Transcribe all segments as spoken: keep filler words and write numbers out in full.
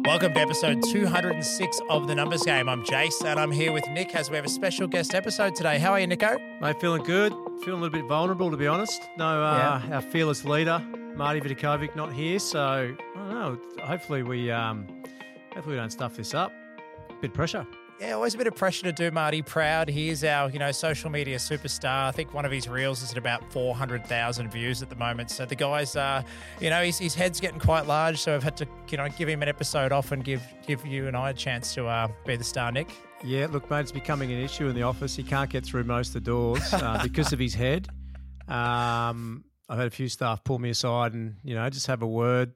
Welcome to episode two hundred six of The Numbers Game. I'm Jace and I'm here with Nick as we have a special guest episode today. How are you, Nico? Mate, feeling good. Feeling a little bit vulnerable, to be honest. No, uh, yeah. Our fearless leader, Marty Vidakovic, not here. So, I don't know. Hopefully we, um, hopefully we don't stuff this up. Bit of pressure. Yeah, always a bit of pressure to do Marty proud. He is our, you know, social media superstar. I think one of his reels is at about four hundred thousand views at the moment. So the guy's, uh, you know, his, his head's getting quite large. So I've had to, you know, give him an episode off and give give you and I a chance to uh, be the star, Nick. Yeah, look, mate, it's becoming an issue in the office. He can't get through most of the doors uh, because of his head. Um, I've had a few staff pull me aside and, you know, just have a word.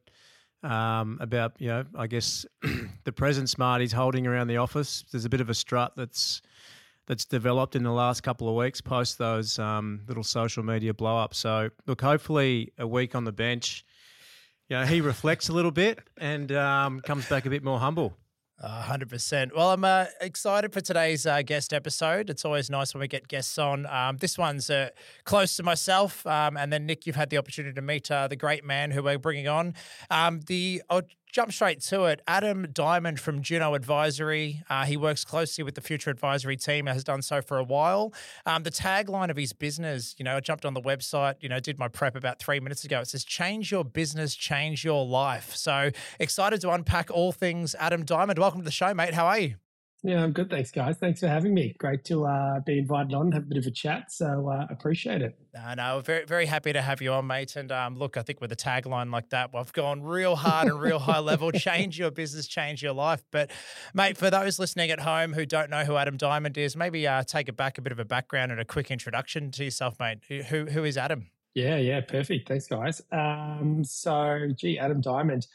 Um, about, you know, I guess the presence Marty's holding around the office. There's a bit of a strut that's that's developed in the last couple of weeks post those um, little social media blow-ups. So, look, hopefully a week on the bench, you know, he reflects a little bit and um, comes back a bit more humble. one hundred percent. Well, I'm uh, excited for today's uh, guest episode. It's always nice when we get guests on. Um, this one's uh, close to myself. Um, and then, Nick, you've had the opportunity to meet uh, the great man who we're bringing on. Um, the I'll jump straight to it. Adam Diamond from Juno Advisory. Uh, he works closely with the Future Advisory team, has done so for a while. Um, the tagline of his business, you know, I jumped on the website, you know, did my prep about three minutes ago. It says, change your business, change your life. So excited to unpack all things Adam Diamond. Welcome to the show, mate. How are you? Yeah, I'm good. Thanks, guys. Thanks for having me. Great to uh, be invited on, have a bit of a chat. So uh, appreciate it. No, no, very, very happy to have you on, mate. And um, look, I think with a tagline like that, we've gone real hard and real high level. Change your business, change your life. But, mate, for those listening at home who don't know who Adam Diamond is, maybe uh, take it back a bit of a background and a quick introduction to yourself, mate. Who, who is Adam? Yeah, yeah, perfect. Thanks, guys. Um, so, gee, Adam Diamond.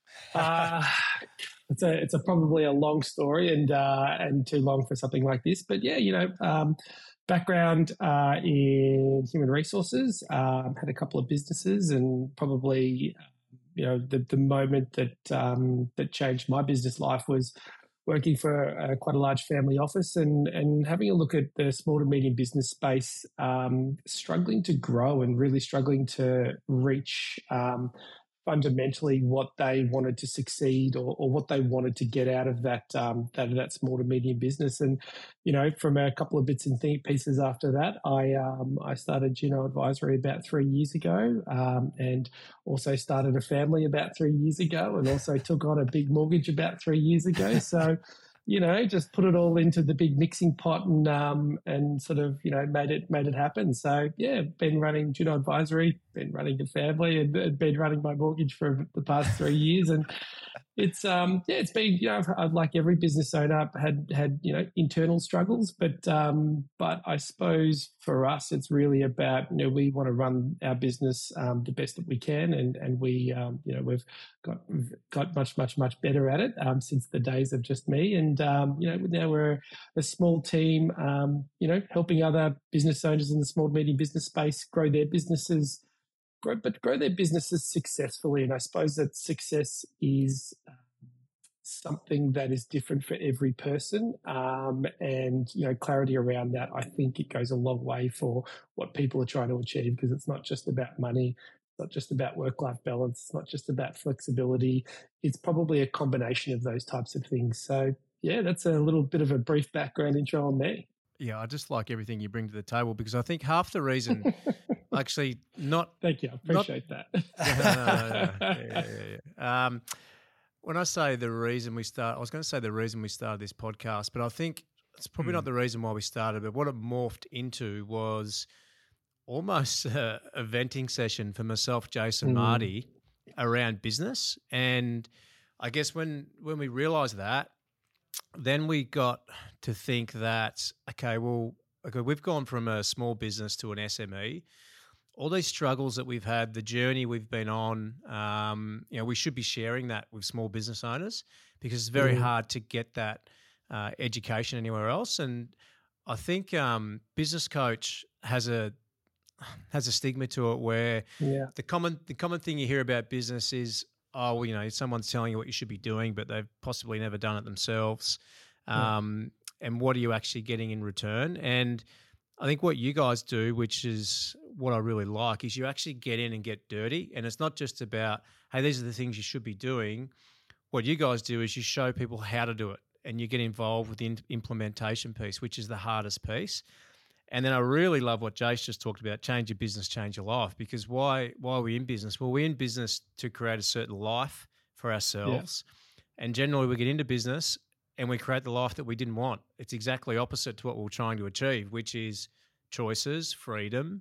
Uh, it's a it's a probably a long story and uh, and too long for something like this. But yeah, you know, um, background uh, in human resources. Um, had a couple of businesses, and probably you know the the moment that um, that changed my business life was working for uh, quite a large family office and and having a look at the small to medium business space, um, struggling to grow and really struggling to reach. Um, fundamentally what they wanted to succeed or, or what they wanted to get out of that, um, that that small to medium business. And, you know, from a couple of bits and th- pieces after that, I um, I started Juno Advisory about three years ago um, and also started a family about three years ago and also took on a big mortgage about three years ago. So, you know, just put it all into the big mixing pot and um, and sort of, you know, made it made it happen. So, yeah, been running Juno Advisory, been running the family and been running my mortgage for the past three years. And it's, um, yeah, it's been, you know, I've, I've, like every business owner, had, had you know, internal struggles. But, um, but I suppose for us, it's really about, you know, we want to run our business um, the best that we can. And, and we, um, you know, we've got got much, much, much better at it um, since the days of just me. And, um, you know, now we're a small team, um, you know, helping other business owners in the small to medium business space grow their businesses, grow, but grow their businesses successfully. And I suppose that success is um, something that is different for every person. Um, and, you know, clarity around that, I think it goes a long way for what people are trying to achieve, because it's not just about money. It's not just about work-life balance. It's not just about flexibility. It's probably a combination of those types of things. So, yeah, that's a little bit of a brief background intro on me. Yeah, I just like everything you bring to the table, because I think half the reason actually not... Thank you. I appreciate not, that. no, no, no, no. Yeah, yeah, yeah. Um, when I say the reason we start, I was going to say the reason we started this podcast, but I think it's probably mm. not the reason why we started, but what it morphed into was almost a, a venting session for myself, Jason, mm. Marty, around business. And I guess when when we realised that, then we got to think that, okay, well, okay, we've gone from a small business to an S M E. All these struggles that we've had, the journey we've been on, um, you know, we should be sharing that with small business owners, because it's very mm. hard to get that uh, education anywhere else. And I think um, business coach has a has a stigma to it where yeah. the common the common thing you hear about business is, oh, well, you know, someone's telling you what you should be doing, but they've possibly never done it themselves. Um, yeah. And what are you actually getting in return? And I think what you guys do, which is what I really like, is you actually get in and get dirty. And it's not just about, hey, these are the things you should be doing. what you guys do is you show people how to do it, and you get involved with the in- implementation piece, which is the hardest piece. And then I really love what Jace just talked about, change your business, change your life. Because why, why are we in business? Well, we're in business to create a certain life for ourselves. Yeah. And generally we get into business and we create the life that we didn't want. It's exactly opposite to what we're trying to achieve, which is choices, freedom,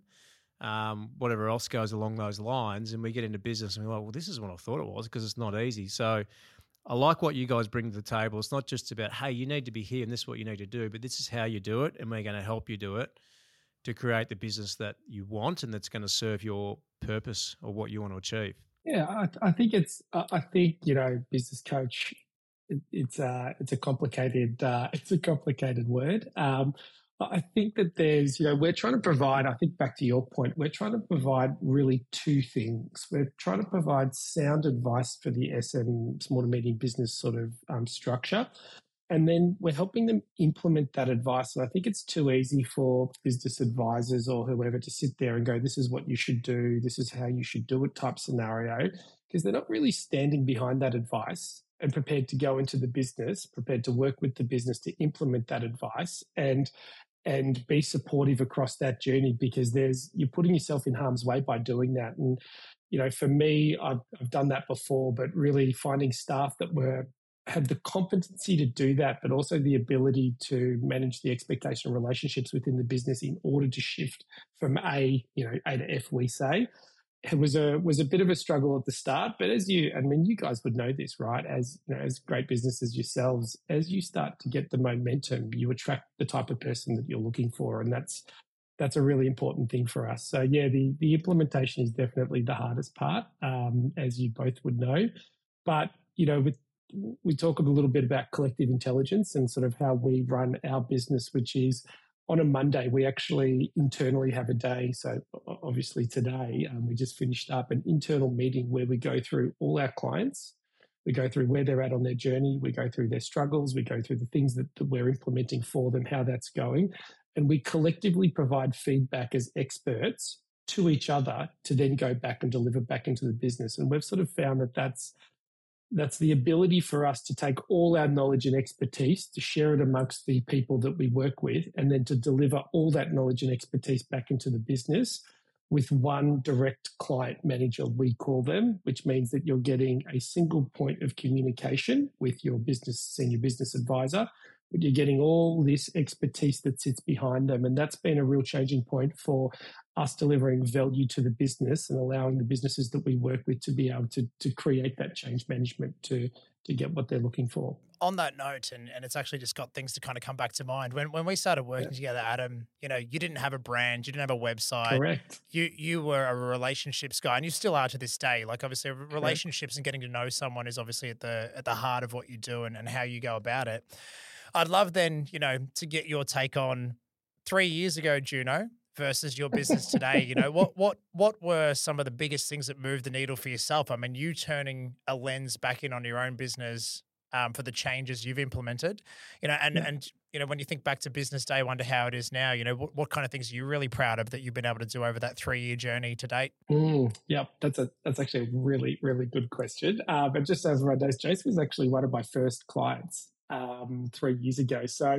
um, whatever else goes along those lines. And we get into business and we're like, well, this is what I thought it was, because it's not easy. So I like what you guys bring to the table. It's not just about, hey, you need to be here and this is what you need to do, but this is how you do it, and we're going to help you do it to create the business that you want and that's going to serve your purpose or what you want to achieve. Yeah, I, I think it's. I think you know, business coach. It, it's a it's a complicated uh, it's a complicated word. Um, I think that there's, you know, we're trying to provide, I think back to your point, we're trying to provide really two things. We're trying to provide sound advice for the S M, small to medium business sort of um, structure. And then we're helping them implement that advice. And I think it's too easy for business advisors or whoever to sit there and go, this is what you should do, this is how you should do it type scenario, because they're not really standing behind that advice and prepared to go into the business, prepared to work with the business to implement that advice and and be supportive across that journey, because there's you're putting yourself in harm's way by doing that. And, you know, for me, I've, I've done that before, but really finding staff that were have the competency to do that, but also the ability to manage the expectation relationships within the business in order to shift from A, you know, A to F, we say. It was a was a bit of a struggle at the start, but as you, I mean, you guys would know this, right? As you know, as great businesses yourselves, as you start to get the momentum, you attract the type of person that you're looking for, and that's that's a really important thing for us. So yeah, the the implementation is definitely the hardest part, um, as you both would know. But you know, with we talk a little bit about collective intelligence and sort of how we run our business, which is on a Monday, we actually internally have a day. So obviously today, um, we just finished up an internal meeting where we go through all our clients. We go through where they're at on their journey. We go through their struggles. We go through the things that, that we're implementing for them, how that's going. And we collectively provide feedback as experts to each other to then go back and deliver back into the business. And we've sort of found that that's That's the ability for us to take all our knowledge and expertise, to share it amongst the people that we work with, and then to deliver all that knowledge and expertise back into the business with one direct client manager, we call them, which means that you're getting a single point of communication with your business senior business advisor, but you're getting all this expertise that sits behind them. And that's been a real changing point for us delivering value to the business and allowing the businesses that we work with to be able to, to create that change management to, to get what they're looking for. On that note, and, and it's actually just got things to kind of come back to mind. When when we started working yeah. together, Adam, you know, you didn't have a brand, you didn't have a website. Correct. You you were a relationships guy, and you still are to this day. Like obviously relationships Correct. And getting to know someone is obviously at the at the heart of what you do and, and how you go about it. I'd love then, you know, to get your take on three years ago, Juno, versus your business today. You know, what what what were some of the biggest things that moved the needle for yourself? I mean, you turning a lens back in on your own business um, for the changes you've implemented, you know, and, yeah. and, you know, when you think back to business day one to how it is now, you know, what, what kind of things are you really proud of that you've been able to do over that three-year journey to date? Mm, yeah, that's a that's actually a really, really good question. Uh, but just as everyone knows, Jace was actually one of my first clients um, three years ago. So,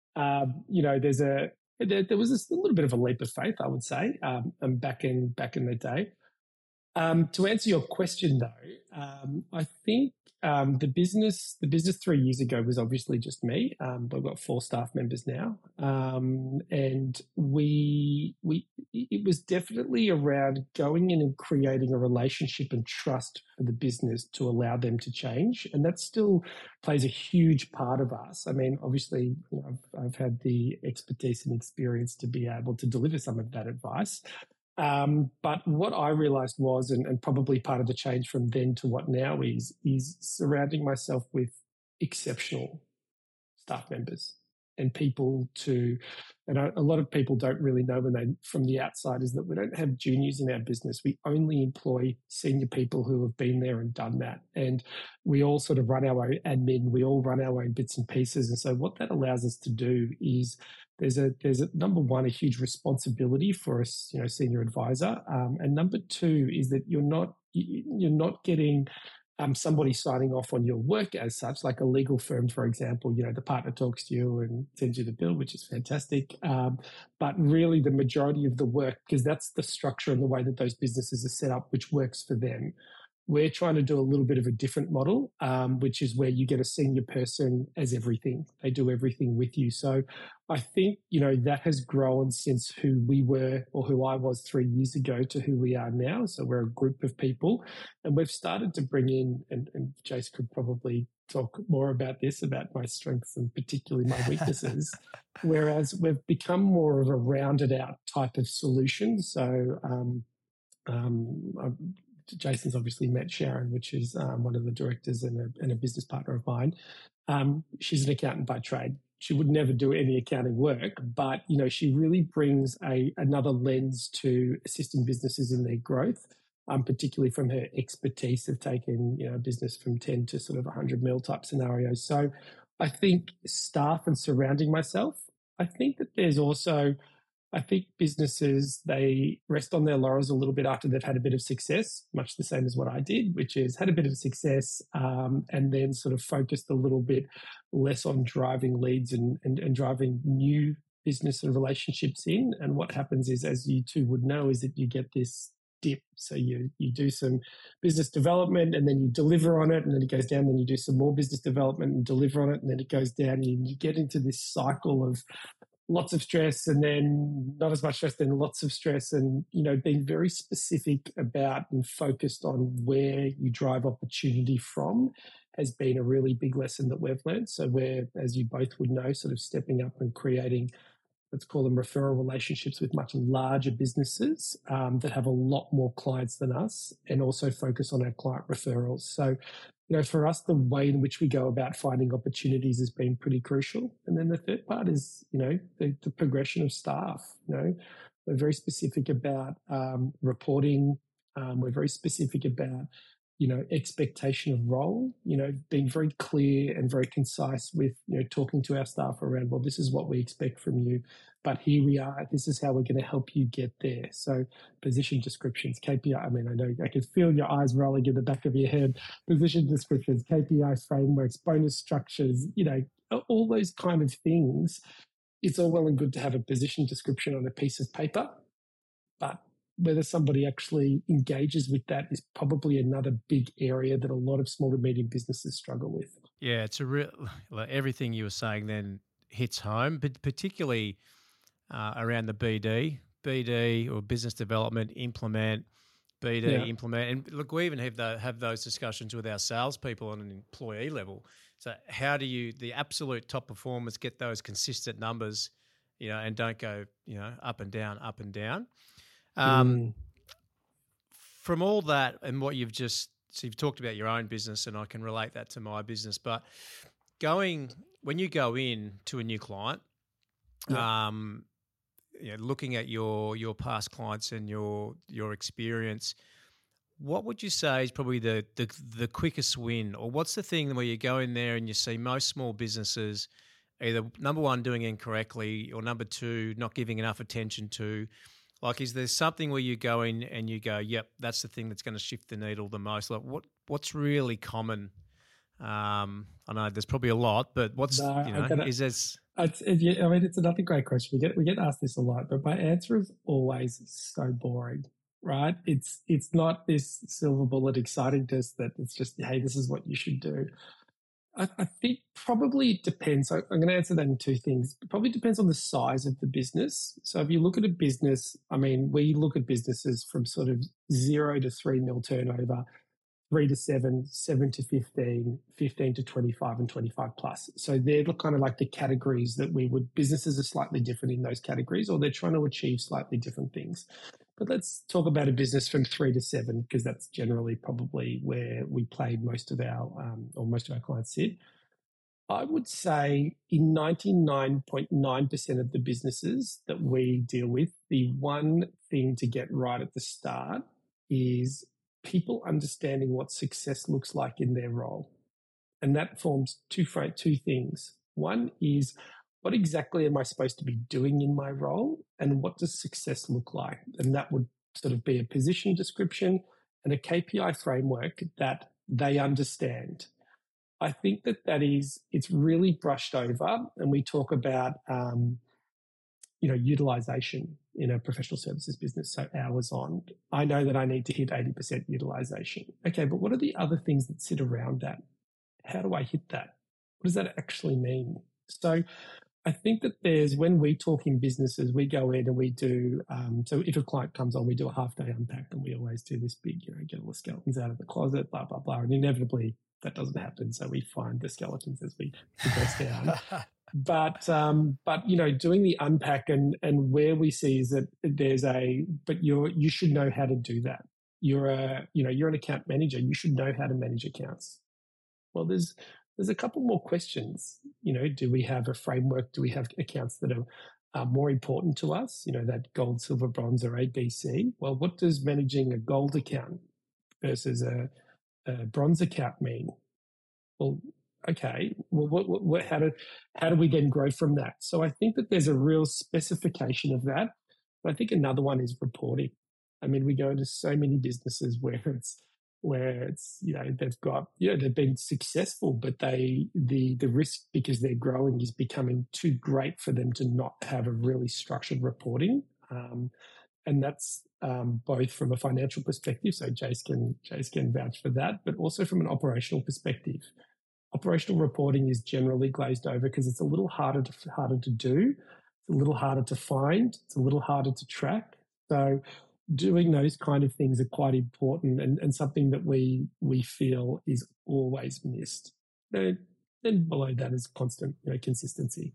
um, you know, there's a, There, there was a little bit of a leap of faith, I would say, um, back in back in the day. Um, to answer your question, though, um, I think um, the business the business three years ago was obviously just me. Um, we've got four staff members now, um, and we we it was definitely around going in and creating a relationship and trust for the business to allow them to change, and that still plays a huge part of us. I mean, obviously, you know, I've, I've had the expertise and experience to be able to deliver some of that advice. Um, but what I realized was, and, and probably part of the change from then to what now is, is surrounding myself with exceptional staff members and people to, and a lot of people don't really know when they, from the outside, is that we don't have juniors in our business. We only employ senior people who have been there and done that. And we all sort of run our own admin. We all run our own bits and pieces. And so what that allows us to do is there's a, there's a number one, a huge responsibility for a, you know, senior advisor. Um, and number two is that you're not, you're not getting um, somebody signing off on your work as such, like a legal firm, for example. You know, the partner talks to you and sends you the bill, which is fantastic. Um, but really the majority of the work, because that's the structure and the way that those businesses are set up, which works for them. We're trying to do a little bit of a different model, um, which is where you get a senior person as everything. They do everything with you. So I think, you know, that has grown since who we were or who I was three years ago to who we are now. So we're a group of people, and we've started to bring in, and, and Jace could probably talk more about this, about my strengths and particularly my weaknesses, whereas we've become more of a rounded out type of solution. So, um, um, I'm, Jason's obviously met Sharon, which is um, one of the directors and a, and a business partner of mine. Um, she's an accountant by trade. She would never do any accounting work, but you know, she really brings a another lens to assisting businesses in their growth, um, particularly from her expertise of taking you know business from ten to sort of one hundred mil type scenarios. So, I think staff and surrounding myself. I think that there's also. I think businesses, they rest on their laurels a little bit after they've had a bit of success, much the same as what I did, which is had a bit of success um, and then sort of focused a little bit less on driving leads and, and, and driving new business and relationships in. And what happens is, as you two would know, is that you get this dip. So you you do some business development and then you deliver on it and then it goes down. Then you do some more business development and deliver on it and then it goes down. And you get into this cycle of lots of stress and then not as much stress, then lots of stress, and, you know, being very specific about and focused on where you drive opportunity from has been a really big lesson that we've learned. So we're, as you both would know, sort of stepping up and creating, let's call them referral relationships with much larger businesses um, that have a lot more clients than us, and also focus on our client referrals. So, you know, for us, the way in which we go about finding opportunities has been pretty crucial. And then the third part is, you know, the, the progression of staff. You know, we're very specific about um, reporting. Um, we're very specific about, you know, expectation of role, you know, being very clear and very concise with, you know, talking to our staff around, well, this is what we expect from you, but here we are. This is how we're going to help you get there. So position descriptions, K P I, I mean, I know I can feel your eyes rolling in the back of your head. Position descriptions, K P I frameworks, bonus structures, you know, all those kind of things. It's all well and good to have a position description on a piece of paper, but whether somebody actually engages with that is probably another big area that a lot of small to medium businesses struggle with. Yeah, it's a real, like everything you were saying then hits home, but particularly uh, around the B D, B D or business development, implement, B D, yeah. implement. And look, we even have, the, have those discussions with our salespeople on an employee level. So how do you, the absolute top performers, get those consistent numbers, you know, and don't go, you know, up and down, up and down. Um, mm. From all that and what you've just, so you've talked about your own business, and I can relate that to my business, but going, when you go in to a new client, yeah. um, you know, looking at your, your past clients and your, your experience, what would you say is probably the, the, the quickest win, or what's the thing where you go in there and you see most small businesses either number one, doing incorrectly, or number two, not giving enough attention to? Like, is there something where you go in and you go, yep, that's the thing that's going to shift the needle the most? Like, what what's really common? Um, I know there's probably a lot, but what's, no, you know, gonna, is this? It's, it, I mean, it's another great question. We get we get asked this a lot, but my answer is always so boring, right? It's it's not this silver bullet excitingness that it's just, hey, this is what you should do. I, I think probably it depends. So I'm going to answer that in two things. It probably depends on the size of the business. So if you look at a business, I mean, we look at businesses from sort of zero to three mil turnover, three to seven, seven to fifteen, fifteen to twenty-five, and twenty-five plus. So they're kind of like the categories that we would, businesses are slightly different in those categories, or they're trying to achieve slightly different things. But let's talk about a business from three to seven, because that's generally probably where we played most of our, um, or most of our clients sit. I would say in ninety-nine point nine percent of the businesses that we deal with, the one thing to get right at the start is people understanding what success looks like in their role. And that forms two, two things. One is, what exactly am I supposed to be doing in my role, and what does success look like? And that would sort of be a position description and a K P I framework that they understand. I think that that is, it's really brushed over, and we talk about, um, you know, utilization in a professional services business, so hours on. I know that I need to hit eighty percent utilization. Okay, but what are the other things that sit around that? How do I hit that? What does that actually mean? So I think that there's, when we talk in businesses, we go in and we do, um, so if a client comes on, we do a half day unpack, and we always do this big, you know, get all the skeletons out of the closet, blah, blah, blah. And inevitably that doesn't happen. So we find the skeletons as we progress down. But, um, but, you know, doing the unpack, and, and where we see is that there's a, but you're, you should know how to do that. You're a, you know, you're an account manager. You should know how to manage accounts. Well, there's, there's a couple more questions. You know, do we have a framework? Do we have accounts that are uh, more important to us? You know, that gold, silver, bronze, or A, B, C. Well, what does managing a gold account versus a, a bronze account mean? Well, okay. Well, what, what, what, how do how do we then grow from that? So I think that there's a real specification of that. But I think another one is reporting. I mean, we go into so many businesses where it's where it's, you know, they've got, you know, they've been successful, but they, the, the risk, because they're growing, is becoming too great for them to not have a really structured reporting. Um, and that's um, both from a financial perspective. So Jace can, Jace can vouch for that, but also from an operational perspective. Operational reporting is generally glazed over because it's a little harder to, harder to do. It's a little harder to find. It's a little harder to track. So doing those kind of things are quite important, and, and something that we we feel is always missed. Then, then below that is constant, you know, consistency.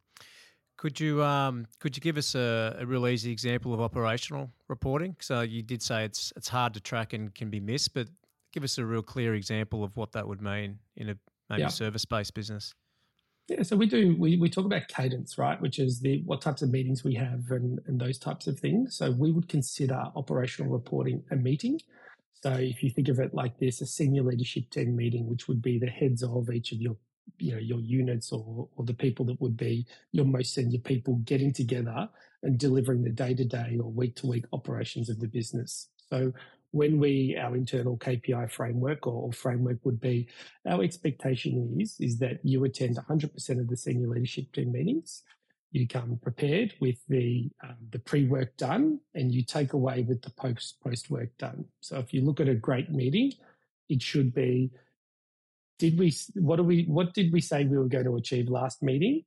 Could you um, could you give us a, a real easy example of operational reporting? So you did say it's it's hard to track and can be missed, but give us a real clear example of what that would mean in a maybe Yeah. service-based business. Yeah, so we do, we, we talk about cadence, right, which is the what types of meetings we have and, and those types of things. So we would consider operational reporting a meeting. So if you think of it like this, a senior leadership team meeting, which would be the heads of each of your, you know, your units, or, or the people that would be your most senior people, getting together and delivering the day-to-day or week-to-week operations of the business. So when we, our internal K P I framework or, or framework would be, our expectation is, is that you attend one hundred percent of the senior leadership team meetings. You come prepared with the um, the pre-work done, and you take away with the post post work done. So if you look at a great meeting, it should be, did we what do we what did we say we were going to achieve last meeting,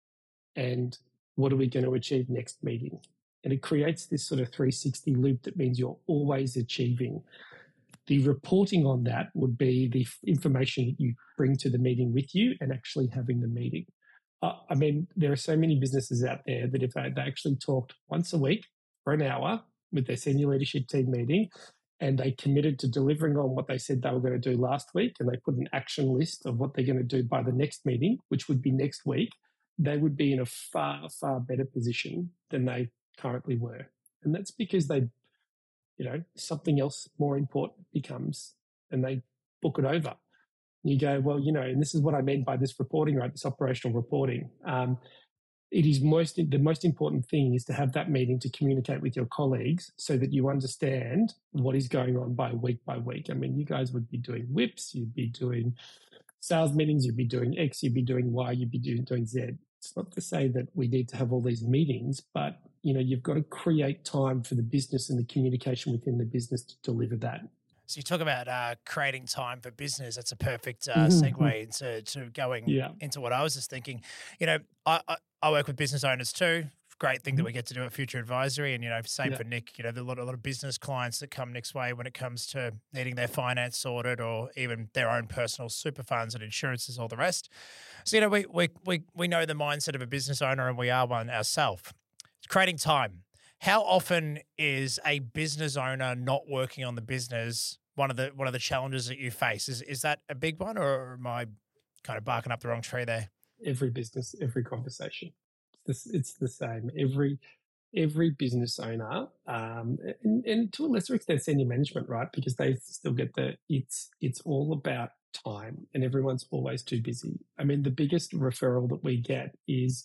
and what are we going to achieve next meeting? And it creates this sort of three sixty loop that means you're always achieving. The reporting on that would be the information that you bring to the meeting with you and actually having the meeting. Uh, I mean, there are so many businesses out there that if they, they actually talked once a week for an hour with their senior leadership team meeting, and they committed to delivering on what they said they were going to do last week, and they put an action list of what they're going to do by the next meeting, which would be next week, they would be in a far, far better position than they currently were. And that's because they, you know, something else more important becomes, and they book it over. And you go, well, you know, and this is what I meant by this reporting, right? This operational reporting. Um, it is most, the most important thing is to have that meeting to communicate with your colleagues so that you understand what is going on by week by week. I mean, you guys would be doing whips, you'd be doing sales meetings, you'd be doing X, you'd be doing Y, you'd be doing, doing Z. It's not to say that we need to have all these meetings, but you know, you've got to create time for the business and the communication within the business to deliver that. So you talk about uh, creating time for business. That's a perfect uh, segue into to going Yeah. into what I was just thinking. You know, I, I, I work with business owners too. Great thing that we get to do at Future Advisory, and you know, same Yeah. for Nick. You know, there are a lot, a lot of business clients that come Nick's way when it comes to needing their finance sorted, or even their own personal super funds and insurances, all the rest. So you know, we we we we know the mindset of a business owner, and we are one ourselves. Creating time. How often is a business owner not working on the business one of the one of the challenges that you face? Is is that a big one, or am I kind of barking up the wrong tree there? Every business, every conversation, it's the, it's the same. Every every business owner, um, and, and to a lesser extent, senior management, right? Because they still get the it's it's all about time, and everyone's always too busy. I mean, the biggest referral that we get is.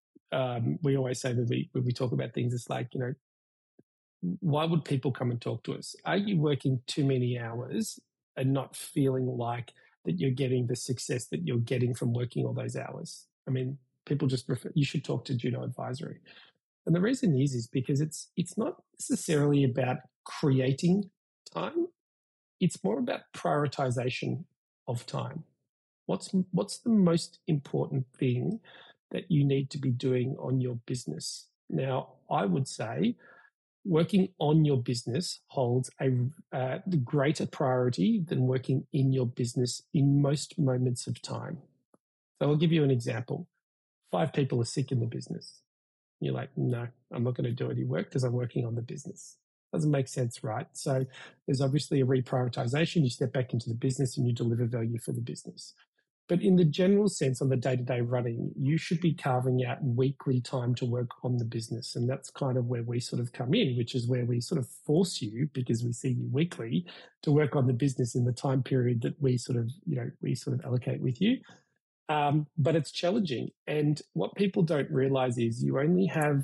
Um, we always say when we when we talk about things, it's like, you know, why would people come and talk to us? Are you working too many hours and not feeling like that you're getting the success that you're getting from working all those hours. I mean, people just refer, you should talk to Juno Advisory. And the reason is, is because it's it's not necessarily about creating time. It's more about prioritization of time. What's what's the most important thing that you need to be doing on your business? Now, I would say working on your business holds a uh, greater priority than working in your business in most moments of time. So I'll give you an example. Five people are sick in the business. You're like, no, I'm not going to do any work because I'm working on the business. Doesn't make sense, right? So there's obviously a reprioritization. You step back into the business and you deliver value for the business. But in the general sense, on the day-to-day running, you should be carving out weekly time to work on the business. And that's kind of where we sort of come in, which is where we sort of force you, because we see you weekly, to work on the business in the time period that we sort of, you know, we sort of allocate with you. Um, but it's challenging. And what people don't realize is you only have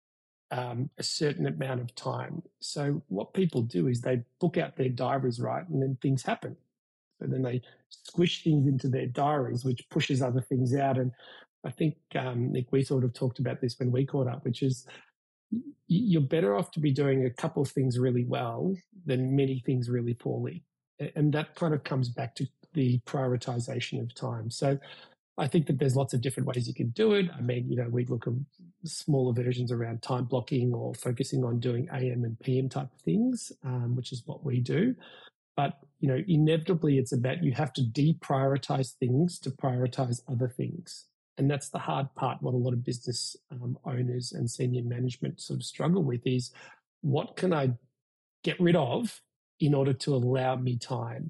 um, a certain amount of time. So what people do is they book out their diaries, right? And then things happen. So then they squish things into their diaries, which pushes other things out. And I think, um, Nick, we sort of talked about this when we caught up, which is you're better off to be doing a couple of things really well than many things really poorly. And that kind of comes back to the prioritization of time. So I think that there's lots of different ways you can do it. I mean, you know, we look at smaller versions around time blocking or focusing on doing A M and P M type of things, um, which is what we do. But, you know, inevitably it's about you have to deprioritize things to prioritize other things. And that's the hard part. What a lot of business um, owners and senior management sort of struggle with is, what can I get rid of in order to allow me time?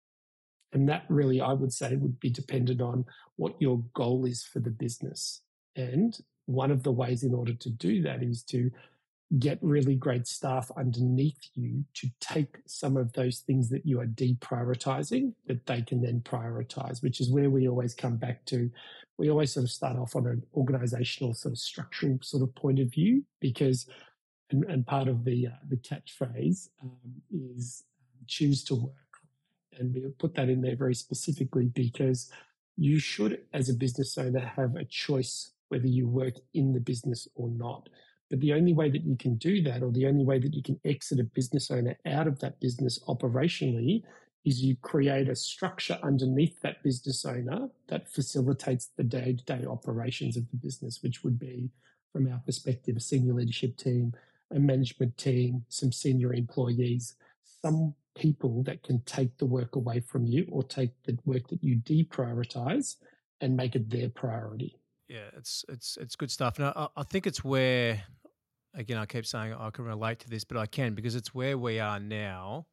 And that really, I would say, would be dependent on what your goal is for the business. And one of the ways in order to do that is to get really great staff underneath you to take some of those things that you are deprioritizing that they can then prioritize, which is where we always come back to. We always sort of start off on an organizational sort of structural sort of point of view, because, and, and part of the, uh, the catchphrase um, is choose to work. And we put that in there very specifically because you should, as a business owner, have a choice whether you work in the business or not. But the only way that you can do that, or the only way that you can exit a business owner out of that business operationally, is you create a structure underneath that business owner that facilitates the day-to-day operations of the business, which would be, from our perspective, a senior leadership team, a management team, some senior employees, some people that can take the work away from you or take the work that you deprioritize and make it their priority. Yeah, it's it's it's good stuff. And I, I think it's where, again, I keep saying I can relate to this, but I can, because it's where we are now.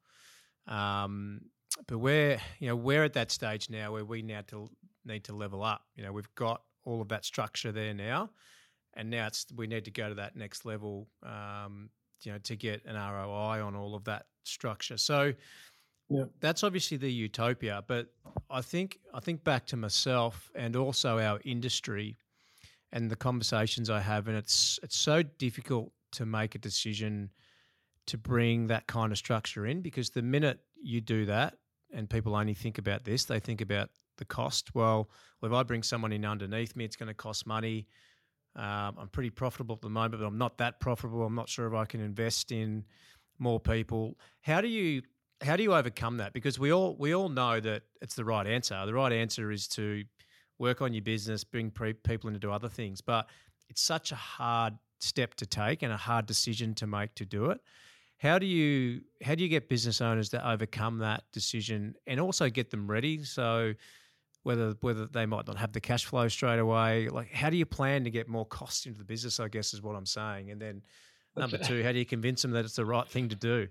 Um, but we're, you know, we're at that stage now where we now to need to level up. You know, we've got all of that structure there now, and now it's we need to go to that next level. Um, you know, to get an R O I on all of that structure. So yeah, that's obviously the utopia. But I think I think back to myself and also our industry and the conversations I have, and it's it's so difficult to make a decision to bring that kind of structure in, because the minute you do that, and people only think about this, they think about the cost. Well, if I bring someone in underneath me, it's going to cost money. Um, I'm pretty profitable at the moment, but I'm not that profitable. I'm not sure if I can invest in more people. How do you how do you overcome that? Because we all we all know that it's the right answer. The right answer is to work on your business, bring pre- people in to do other things. But it's such a hard step to take and a hard decision to make to do it. How do you how do you get business owners to overcome that decision and also get them ready? So whether whether they might not have the cash flow straight away, like how do you plan to get more cost into the business, I guess is what I'm saying. And then number two, how do you convince them that it's the right thing to do?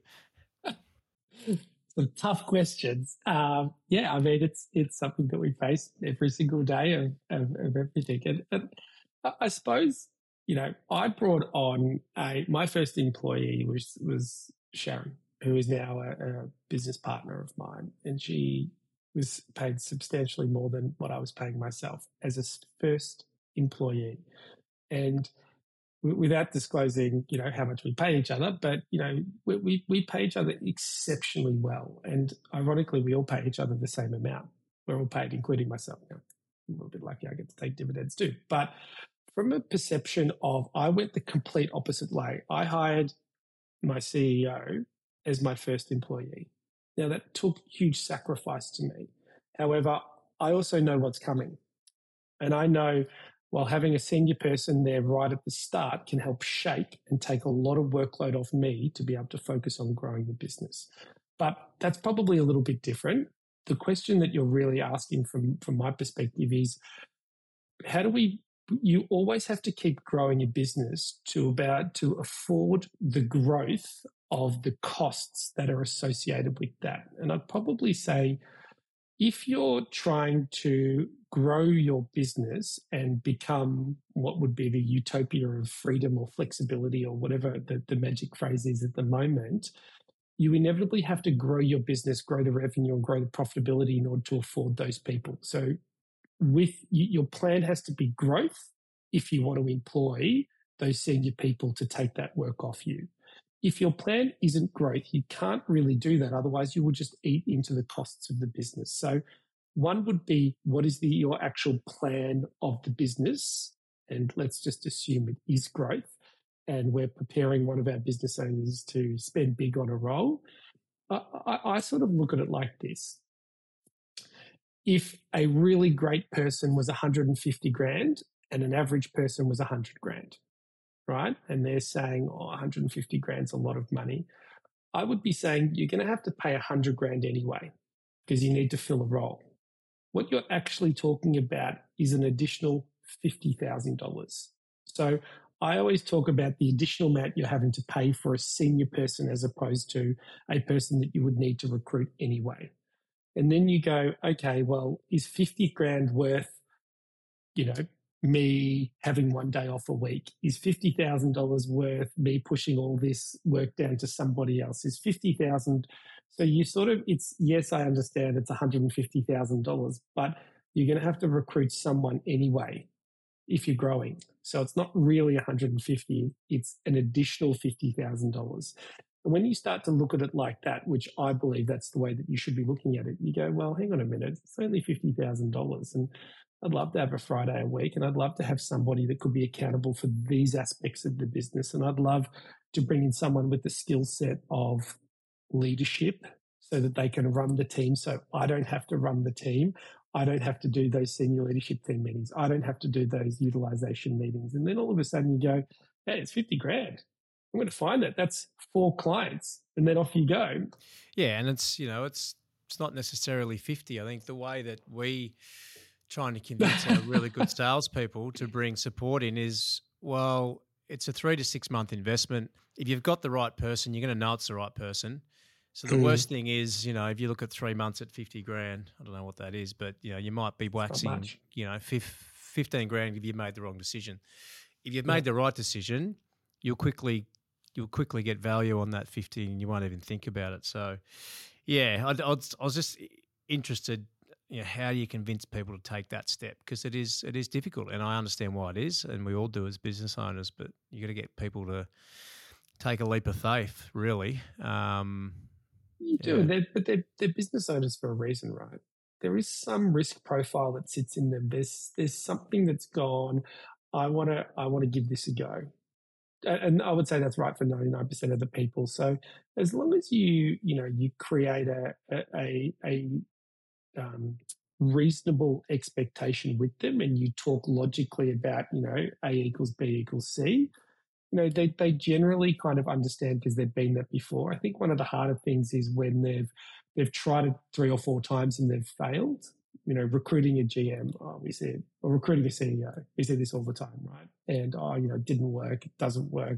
Some tough questions. Um, yeah, I mean, it's it's something that we face every single day of, of, of everything. And, and I suppose, you know, I brought on a, my first employee was, was Sharon, who is now a, a business partner of mine. And she was paid substantially more than what I was paying myself as a first employee. And without disclosing, you know, how much we pay each other, but, you know, we, we, we pay each other exceptionally well. And ironically, we all pay each other the same amount. We're all paid, including myself. Now, I'm a little bit lucky I get to take dividends too. But from a perception of, I went the complete opposite way. I hired my C E O as my first employee. Now, that took huge sacrifice to me. However, I also know what's coming. And I know while having a senior person there right at the start can help shape and take a lot of workload off me to be able to focus on growing the business. But that's probably a little bit different. The question that you're really asking from, from my perspective is, how do we, you always have to keep growing your business to about, to afford the growth of the costs that are associated with that. And I'd probably say, if you're trying to grow your business and become what would be the utopia of freedom or flexibility or whatever the, the magic phrase is at the moment, you inevitably have to grow your business, grow the revenue and grow the profitability in order to afford those people. So with your plan has to be growth if you want to employ those senior people to take that work off you. If your plan isn't growth, you can't really do that. Otherwise, you will just eat into the costs of the business. So one would be, what is the, your actual plan of the business? And let's just assume it is growth. And we're preparing one of our business owners to spend big on a role. I, I, I sort of look at it like this. If a really great person was one hundred fifty grand and an average person was one hundred grand, right? And they're saying, oh, one hundred fifty grand's a lot of money. I would be saying you're going to have to pay one hundred grand anyway because you need to fill a role. What you're actually talking about is an additional fifty thousand dollars. So I always talk about the additional amount you're having to pay for a senior person as opposed to a person that you would need to recruit anyway. And then you go, okay, well, is fifty grand worth, you know, me having one day off a week? Is fifty thousand dollars worth me pushing all this work down to somebody else? Is fifty thousand dollars? So you sort of, it's, yes, I understand it's one hundred fifty thousand dollars, but you're going to have to recruit someone anyway if you're growing. So it's not really one hundred fifty, it's an additional fifty thousand dollars. And when you start to look at it like that, which I believe that's the way that you should be looking at it, you go, well, hang on a minute, it's only fifty thousand dollars. And I'd love to have a Friday a week, and I'd love to have somebody that could be accountable for these aspects of the business. And I'd love to bring in someone with the skill set of leadership so that they can run the team. So I don't have to run the team. I don't have to do those senior leadership team meetings. I don't have to do those utilization meetings. And then all of a sudden you go, hey, it's fifty grand. I'm going to find that. That's four clients. And then off you go. Yeah. And it's, you know, it's, it's not necessarily fifty. I think the way that we trying to convince our really good salespeople to bring support in is, well, it's a three to six month investment. If you've got the right person, you're going to know it's the right person. So the mm. worst thing is, you know, if you look at three months at fifty grand, I don't know what that is, but, you know, you might be waxing, you know, fifteen grand if you made the wrong decision. If you've made yeah. the right decision, you'll quickly, you'll quickly get value on that fifty and you won't even think about it. So, yeah, I, I, was, I was just interested, you know, how do you convince people to take that step? Because it is, it is difficult, and I understand why it is, and we all do as business owners, but you got to get people to take a leap of faith, really. Um, You do, yeah. they're, but they're, they're business owners for a reason, right? There is some risk profile that sits in them. There's there's something that's gone. I want to I want to give this a go, and I would say that's right for ninety-nine percent of the people. So as long as you you know you create a a a um, reasonable expectation with them, and you talk logically about you know A equals B equals C. You know, they, they generally kind of understand because they've been there before. I think one of the harder things is when they've they've tried it three or four times and they've failed. You know, recruiting a G M, oh, we said, or recruiting a C E O. We say this all the time, right? And, oh, you know, it didn't work. It doesn't work.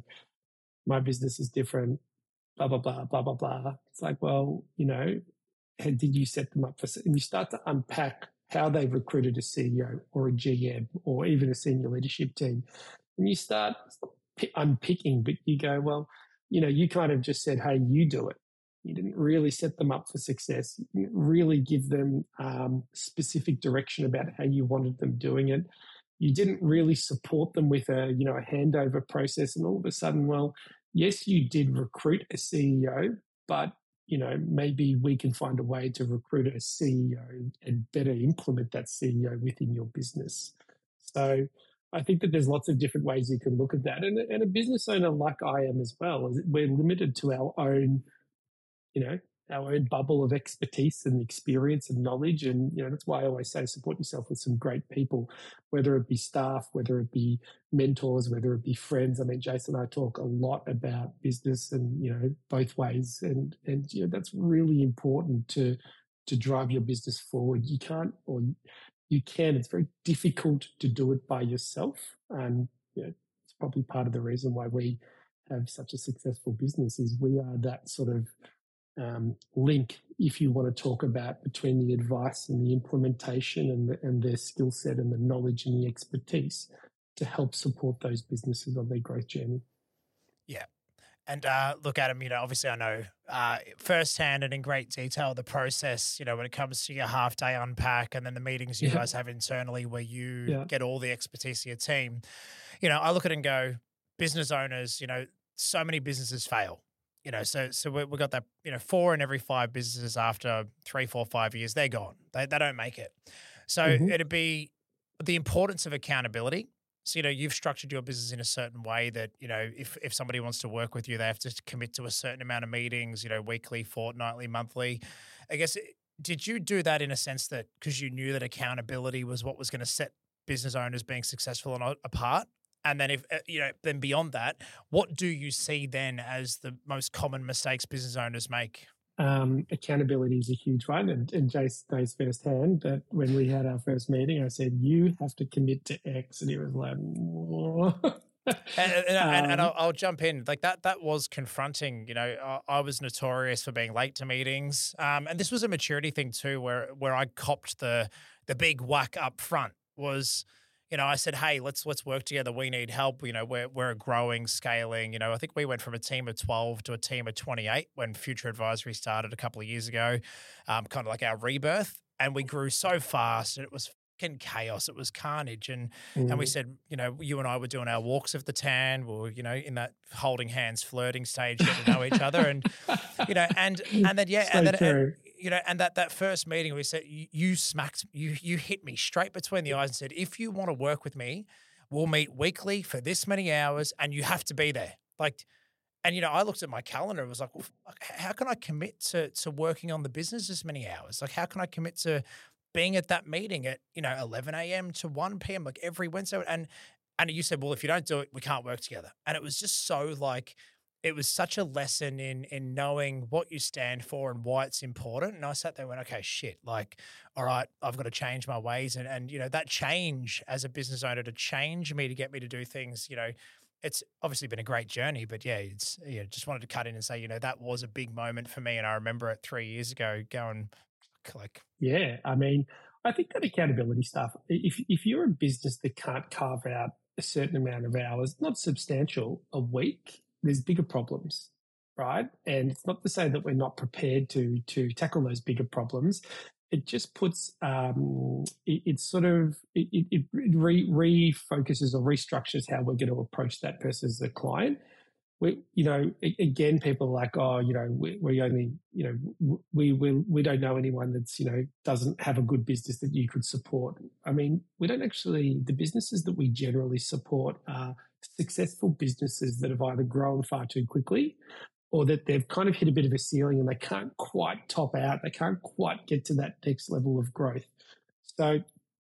My business is different, blah, blah, blah, blah, blah, blah. It's like, well, you know, did you set them up for, and you start to unpack how they've recruited a C E O or a G M or even a senior leadership team. And you start unpicking, but you go, well, you know, you kind of just said, hey, you do it. You didn't really set them up for success. You didn't really give them um, specific direction about how you wanted them doing it. you didn't really support them with a, you know, a handover process. And all of a sudden, well, yes, you did recruit a C E O, but, you know, maybe we can find a way to recruit a C E O and better implement that C E O within your business. So I think that there's lots of different ways you can look at that. And, and a business owner like I am as well, we're limited to our own, you know, our own bubble of expertise and experience and knowledge. And, you know, that's why I always say support yourself with some great people, whether it be staff, whether it be mentors, whether it be friends. I mean, Jason and I talk a lot about business and, you know, both ways. And, and, you know, that's really important to, to drive your business forward. You can't, or you can, it's very difficult to do it by yourself. And, you know, it's probably part of the reason why we have such a successful business is we are that sort of um, link, if you want to talk about, between the advice and the implementation and, the, and their skill set and the knowledge and the expertise to help support those businesses on their growth journey. Yeah. And uh, look, Adam, you know, obviously I know uh, firsthand and in great detail the process, you know, when it comes to your half day unpack and then the meetings you yeah. guys have internally where you yeah. get all the expertise of your team. You know, I look at it and go, business owners, you know, so many businesses fail. You know, so so we we got that, you know, four in every five businesses after three, four, five years, they're gone. They they don't make it. So mm-hmm. it'd be the importance of accountability. So, you know, you've structured your business in a certain way that, you know, if, if somebody wants to work with you, they have to commit to a certain amount of meetings, you know, weekly, fortnightly, monthly. I guess, did you do that in a sense that because you knew that accountability was what was going to set business owners being successful and apart? And then if, you know, then beyond that, what do you see then as the most common mistakes business owners make? Um, accountability is a huge one. And, and Jace knows firsthand that when we had our first meeting, I said, you have to commit to X. And he was like, and, and, um, and, and I'll, I'll jump in. Like that, that was confronting. You know, I, I was notorious for being late to meetings. Um, and this was a maturity thing too, where, where I copped the, the big whack up front was, you know, I said, hey, let's let's work together. We need help. You know, we're we're growing, scaling. You know, I think we went from a team of twelve to a team of twenty-eight when Future Advisory started a couple of years ago, um, kind of like our rebirth. And we grew so fast, and it was fucking chaos. It was carnage. And mm. and we said, you know, you and I were doing our walks of the tan. We were, you know, in that holding hands, flirting stage, getting to know each other, and you know, and and then yeah, so and then. And, you know, and that, that first meeting, we said, you, you smacked, you you hit me straight between the eyes and said, if you want to work with me, we'll meet weekly for this many hours and you have to be there. Like, and, you know, I looked at my calendar and was like, well, how can I commit to to working on the business this many hours? Like, how can I commit to being at that meeting at, you know, eleven a.m. to one p.m. like every Wednesday? And, and you said, well, if you don't do it, we can't work together. And it was just so like, it was such a lesson in in knowing what you stand for and why it's important. And I sat there and went, okay, shit, like, all right, I've got to change my ways. And, and you know, that change as a business owner to change me, to get me to do things, you know, it's obviously been a great journey. But, yeah, it's yeah, just wanted to cut in and say, you know, that was a big moment for me. And I remember it three years ago going like. Yeah, I mean, I think that accountability stuff, if if you're a business that can't carve out a certain amount of hours, not substantial, a week, there's bigger problems, right? And it's not to say that we're not prepared to to tackle those bigger problems. It just puts, um, it, it sort of, it, it re, refocuses or restructures how we're going to approach that person as a client. We, you know, again, people are like, oh, you know, we, we only, you know, we will, we don't know anyone that's, you know, doesn't have a good business that you could support. I mean, we don't actually, the businesses that we generally support are successful businesses that have either grown far too quickly or that they've kind of hit a bit of a ceiling and they can't quite top out. They can't quite get to that next level of growth. So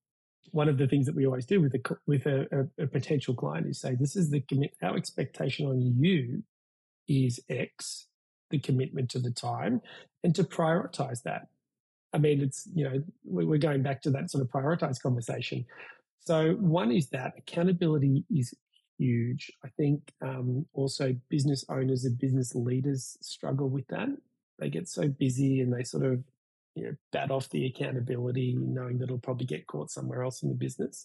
one of the things that we always do with a, with a, a, a potential client is say, this is the commit, our expectation on you is X, the commitment to the time, and to prioritize that. I mean, it's, you know, we're going back to that sort of prioritize conversation. So one is that accountability is huge. I think um, also business owners and business leaders struggle with that. They get so busy and they sort of, you know, bat off the accountability, knowing that it'll probably get caught somewhere else in the business.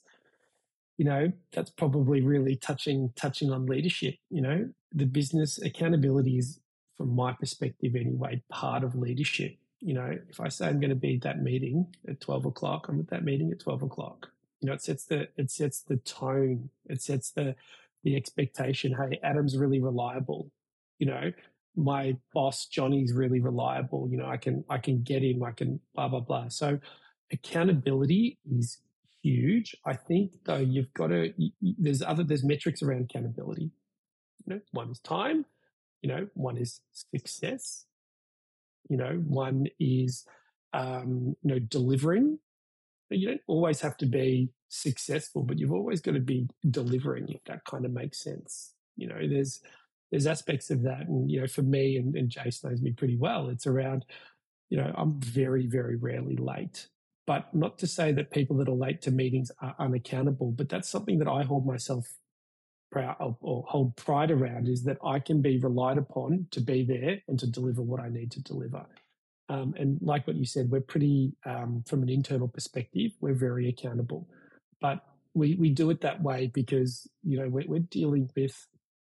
You know, that's probably really touching touching on leadership. You know, the business accountability is, from my perspective anyway, part of leadership. You know, if I say I'm going to be at that meeting at twelve o'clock, I'm at that meeting at twelve o'clock. You know, it sets the it sets the tone. It sets the the expectation. Hey, Adam's really reliable. You know, my boss Johnny's really reliable. You know, I can I can get him. I can blah blah blah. So accountability is huge. I think though you've got to. There's other there's metrics around accountability. You know, one is time. You know, one is success. You know, one is um, you know delivering. You don't always have to be successful, but you've always got to be delivering, if that kind of makes sense. You know, there's there's aspects of that. And, you know, for me, and, and Jace knows me pretty well, it's around, you know, I'm very, very rarely late. But not to say that people that are late to meetings are unaccountable, but that's something that I hold myself proud or, or hold pride around, is that I can be relied upon to be there and to deliver what I need to deliver. Um, and like what you said, we're pretty, um, from an internal perspective, we're very accountable. But we we do it that way because, you know, we're, we're dealing with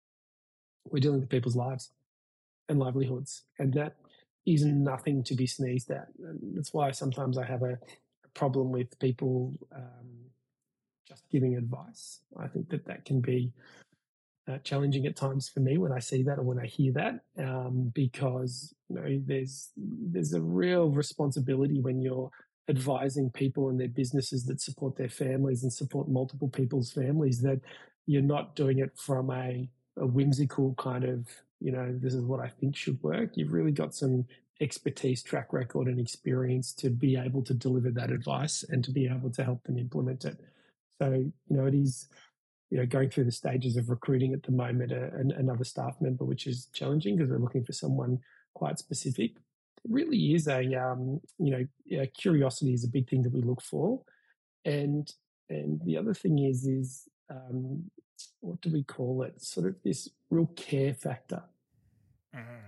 we're dealing with people's lives and livelihoods, and that is nothing to be sneezed at. And that's why sometimes I have a, a problem with people um, just giving advice. I think that that can be Uh, challenging at times for me when I see that or when I hear that, um, because you know there's there's a real responsibility when you're advising people and their businesses that support their families and support multiple people's families, that you're not doing it from a, a whimsical kind of, you know, this is what I think should work. You've really got some expertise, track record and experience to be able to deliver that advice and to be able to help them implement it. So, you know, it is, you know, going through the stages of recruiting at the moment a, a, another staff member, which is challenging because we're looking for someone quite specific. It really is a, um, you know, yeah, curiosity is a big thing that we look for. And and the other thing is, is um, what do we call it? Sort of this real care factor. Mm.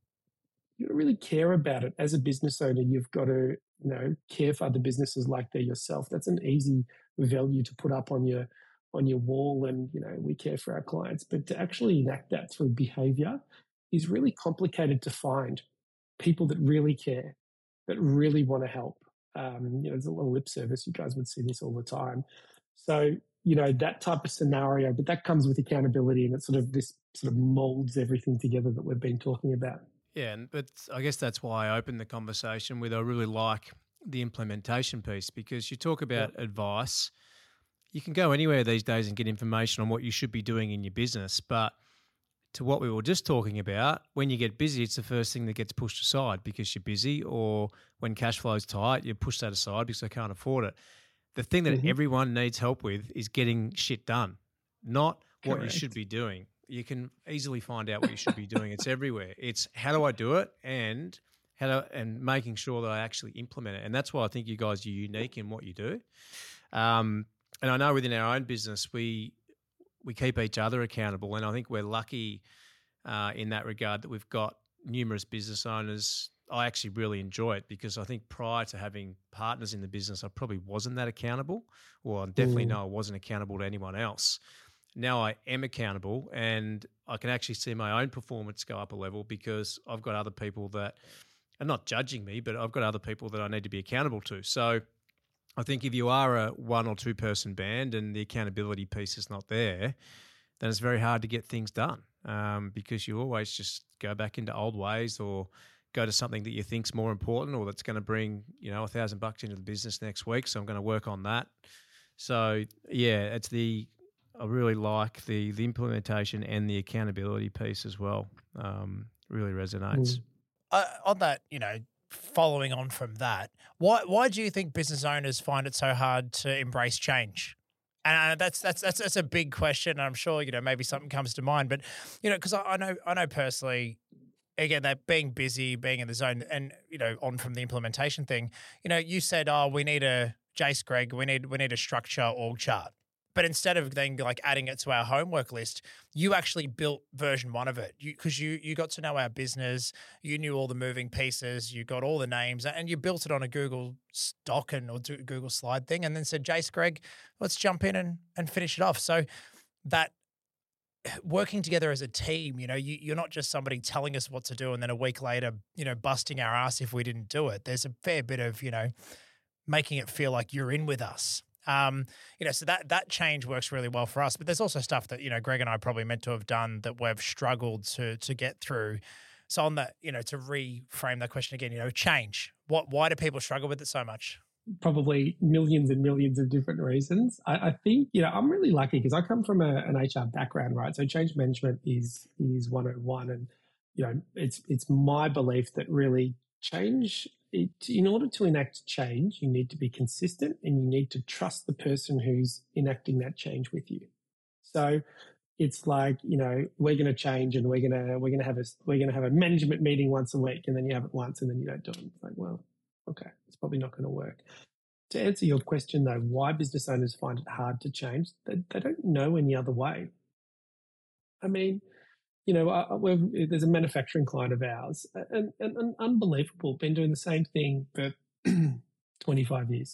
You don't really care about it. As a business owner, you've got to, you know, care for other businesses like they're yourself. That's an easy value to put up on your on your wall, and, you know, we care for our clients. But to actually enact that through behavior is really complicated to find. People that really care, that really want to help. Um, you know, there's a lot of lip service. You guys would see this all the time. So, you know, that type of scenario, but that comes with accountability, and it sort of this sort of molds everything together that we've been talking about. Yeah, but I guess that's why I opened the conversation with I really like the implementation piece, because you talk about yeah. advice. You can go anywhere these days and get information on what you should be doing in your business. But to what we were just talking about, when you get busy, it's the first thing that gets pushed aside because you're busy, or when cash flow is tight, you push that aside because they can't afford it. The thing that mm-hmm. everyone needs help with is getting shit done, not what Correct. You should be doing. You can easily find out what you should be doing. It's everywhere. It's how do I do it, and how do, and making sure that I actually implement it. And that's why I think you guys are unique in what you do. Um, And I know within our own business, we we keep each other accountable, and I think we're lucky uh, in that regard that we've got numerous business owners. I actually really enjoy it because I think prior to having partners in the business, I probably wasn't that accountable, or I definitely mm. know I wasn't accountable to anyone else. Now I am accountable, and I can actually see my own performance go up a level because I've got other people that are not judging me, but I've got other people that I need to be accountable to. So I think if you are a one or two person band and the accountability piece is not there, then it's very hard to get things done um, because you always just go back into old ways or go to something that you think's more important or that's going to bring, you know, a thousand bucks into the business next week. So I'm going to work on that. So yeah, it's the, I really like the, the implementation and the accountability piece as well. Um, really resonates. Mm. Uh, on that, you know, following on from that, why why do you think business owners find it so hard to embrace change? And that's that's that's that's a big question. I'm sure, you know, maybe something comes to mind, but you know, because I, I know I know personally, again, that being busy, being in the zone, and you know, on from the implementation thing, you know, you said, oh, we need a Jace, Greg, we need we need a structure org chart. But instead of then like adding it to our homework list, you actually built version one of it because you, you you got to know our business, you knew all the moving pieces, you got all the names, and you built it on a Google Doc and or Google Slide thing, and then said, Jace, Greg, let's jump in and, and finish it off. So that working together as a team, you know, you, you're not just somebody telling us what to do and then a week later, you know, busting our ass if we didn't do it. There's a fair bit of, you know, making it feel like you're in with us. Um, you know, so that that change works really well for us. But there's also stuff that, you know, Greg and I probably meant to have done that we've struggled to to get through. So on that, you know, to reframe that question again, you know, change. What why do people struggle with it so much? Probably millions and millions of different reasons. I, I think, you know, I'm really lucky because I come from a, an H R background, right? So change management is is one oh one, and you know, it's it's my belief that really change. It, in order to enact change, you need to be consistent and you need to trust the person who's enacting that change with you. So it's like, you know, we're going to change and we're going to we're going to have a we're going to have a management meeting once a week, and then you have it once and then you don't do it. It's like, well, okay, it's probably not going to work. To answer your question, though, why business owners find it hard to change, they, they don't know any other way. I mean, you know, uh, we've, there's a manufacturing client of ours, and, and, and unbelievable, been doing the same thing for twenty-five years.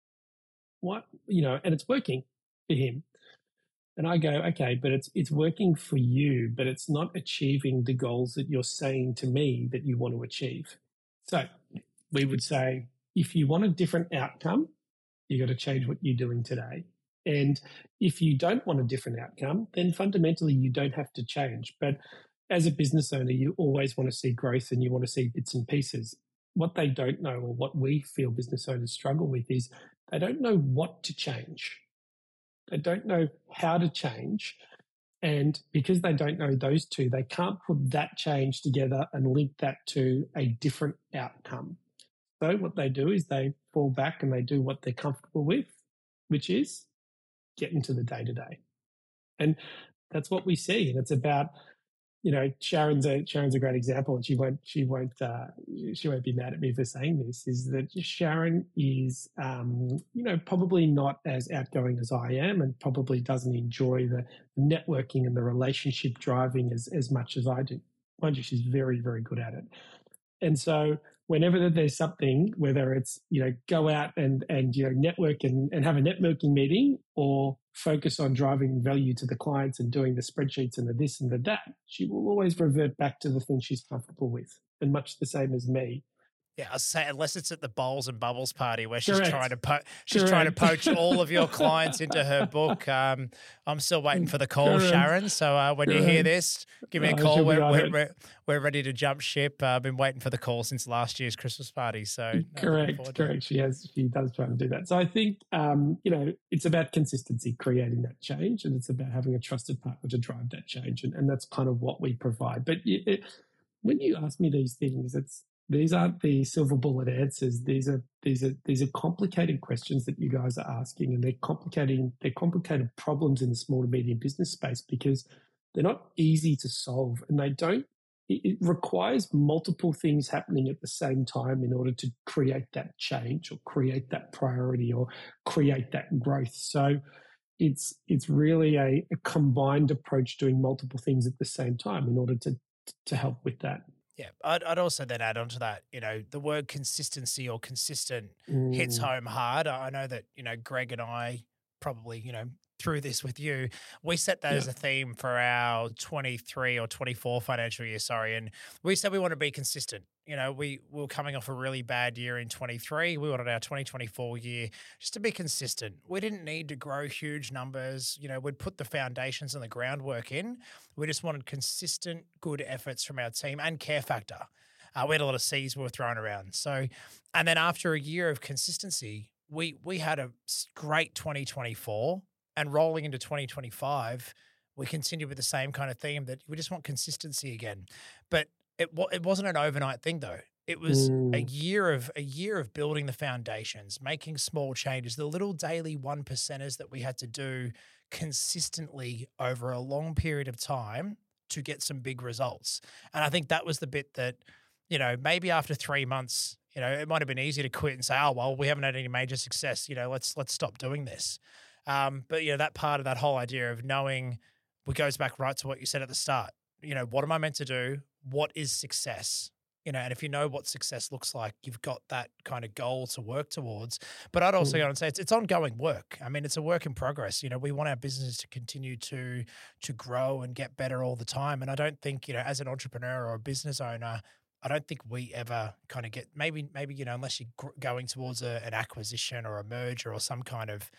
What, you know, and it's working for him. And I go, okay, but it's it's working for you, but it's not achieving the goals that you're saying to me that you want to achieve. So we would say, if you want a different outcome, you got to change what you're doing today. And if you don't want a different outcome, then fundamentally you don't have to change. But as a business owner, you always want to see growth and you want to see bits and pieces. What they don't know, or what we feel business owners struggle with, is they don't know what to change. They don't know how to change. And because they don't know those two, they can't put that change together and link that to a different outcome. So what they do is they fall back and they do what they're comfortable with, which is get into the day-to-day. And that's what we see. And it's about, you know, Sharon's a Sharon's a great example, and she won't she won't uh, she won't be mad at me for saying this. Is that Sharon is, um, you know, probably not as outgoing as I am, and probably doesn't enjoy the networking and the relationship driving as as much as I do. Mind you, she's very very good at it. And so whenever there's something, whether it's, you know, go out and, and you know, network and, and have a networking meeting, or focus on driving value to the clients and doing the spreadsheets and the this and the that, she will always revert back to the thing she's comfortable with. And much the same as me. Yeah, I was saying, unless it's at the Bowls and Bubbles party where she's Correct. trying to po- she's Correct. trying to poach all of your clients into her book. Um, I'm still waiting for the call, Correct. Sharon. So uh, when Correct. you hear this, give me a Oh, call. she'll be We're, on we're, it. we're, we're ready to jump ship. I've uh, been waiting for the call since last year's Christmas party. So no, looking correct, forward to it. correct. She has, she does try to do that. So I think, um, you know, it's about consistency, creating that change, and it's about having a trusted partner to drive that change, and, and that's kind of what we provide. But it, it, when you ask me these things, it's these aren't the silver bullet answers. These are these are these are complicated questions that you guys are asking, and they're complicating they're complicated problems in the small to medium business space, because they're not easy to solve, and they don't. It, it requires multiple things happening at the same time in order to create that change, or create that priority, or create that growth. So it's it's really a, a combined approach, doing multiple things at the same time in order to to help with that. Yeah, I'd, I'd also then add on to that, you know, the word consistency or consistent Mm. hits home hard. I know that, you know, Greg and I probably, you know, through this with you, we set that Yeah. as a theme for our twenty-three or twenty-four financial year, sorry. And we said we want to be consistent. You know, we, we were coming off a really bad year in twenty-three. We wanted our twenty twenty-four year just to be consistent. We didn't need to grow huge numbers. You know, we'd put the foundations and the groundwork in. We just wanted consistent, good efforts from our team and care factor. Uh, we had a lot of C's we were throwing around. So, and then after a year of consistency, we we had a s- great twenty twenty-four, and rolling into twenty twenty-five, we continued with the same kind of theme that we just want consistency again. But it wa- it wasn't an overnight thing though. It was a Mm. year of a year of building the foundations, making small changes, the little daily one percenters that we had to do consistently over a long period of time to get some big results. And I think that was the bit that, you know, maybe after three months, you know, it might have been easy to quit and say, oh, well, we haven't had any major success. You know, let's let's stop doing this. Um, but, you know, that part of that whole idea of knowing, it goes back right to what you said at the start. You know, what am I meant to do? What is success? You know, and if you know what success looks like, you've got that kind of goal to work towards. But I'd also Mm. go and say it's, it's ongoing work. I mean, it's a work in progress. You know, we want our business to continue to to grow and get better all the time. And I don't think, you know, as an entrepreneur or a business owner, I don't think we ever kind of get maybe maybe you know unless you're gr- going towards a, an acquisition or a merger or some kind of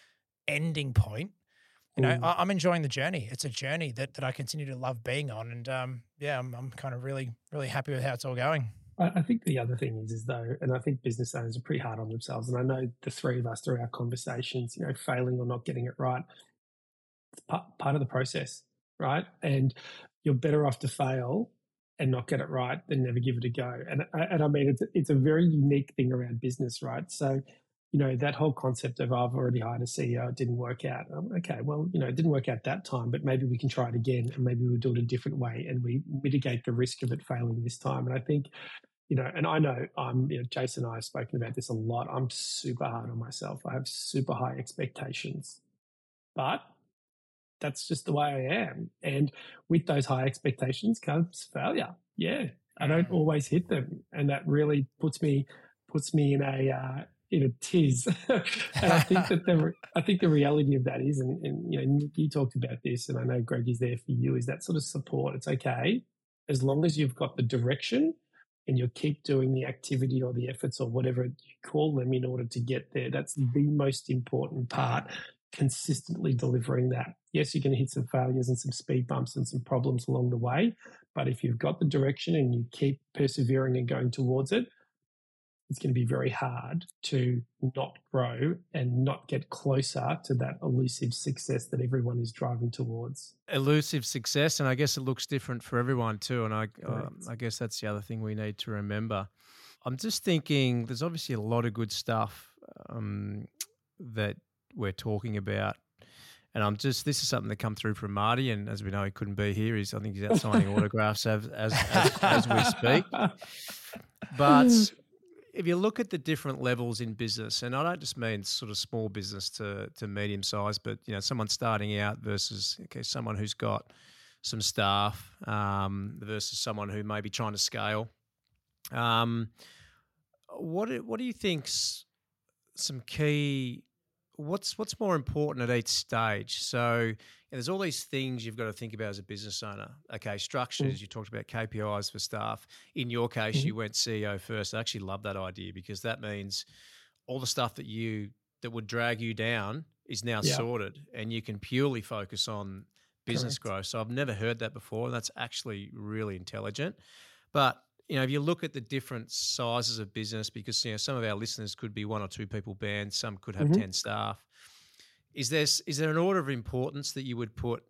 ending point. You know, Mm. I, I'm enjoying the journey. It's a journey that that I continue to love being on, and um, yeah, I'm I'm kind of really really happy with how it's all going. I I think the other thing is, is though, and I think business owners are pretty hard on themselves. And I know the three of us through our conversations, you know, failing or not getting it right, it's part, part of the process, right? And you're better off to fail and not get it right than never give it a go. And and I mean, it's it's a very unique thing around business, right? So, you know, that whole concept of I've already hired a C E O, it didn't work out. Um, okay, well, you know, it didn't work out that time, but maybe we can try it again, and maybe we'll do it a different way, and we mitigate the risk of it failing this time. And I think, you know, and I know I'm, you know, Jason and I have spoken about this a lot. I'm super hard on myself. I have super high expectations, but that's just the way I am. And with those high expectations comes failure. Yeah, I don't always hit them, and that really puts me puts me in a uh, in a tiz. And I think that the I think the reality of that is, and, and you know, Nick, you talked about this, and I know Greg is there for you, is that sort of support. It's okay as long as you've got the direction and you keep doing the activity or the efforts or whatever you call them in order to get there. That's the most important part. Consistently delivering that. Yes, you're going to hit some failures and some speed bumps and some problems along the way, but if you've got the direction and you keep persevering and going towards it, it's going to be very hard to not grow and not get closer to that elusive success that everyone is driving towards. Elusive success, and I guess it looks different for everyone too. And I, uh, I guess that's the other thing we need to remember. I'm just thinking, there's obviously a lot of good stuff um, that we're talking about. And I'm just, this is something that come through from Marty, and as we know, he couldn't be here. He's, I think he's out signing autographs as, as, as, as we speak. But if you look at the different levels in business, and I don't just mean sort of small business to, to medium size, but, you know, someone starting out versus, okay, someone who's got some staff um, versus someone who may be trying to scale. Um, what, what do you think's some key, what's what's more important at each stage? So you know, there's all these things you've got to think about as a business owner. Okay, structures, mm. you talked about K P Is for staff. In your case, mm-hmm. you went C E O first. I actually love that idea because that means all the stuff that you that would drag you down is now yeah. sorted, and you can purely focus on business Correct. growth. So I've never heard that before, and that's actually really intelligent. But you know, if you look at the different sizes of business, because you know some of our listeners could be one or two people bands, some could have mm-hmm. ten staff. Is there is there an order of importance that you would put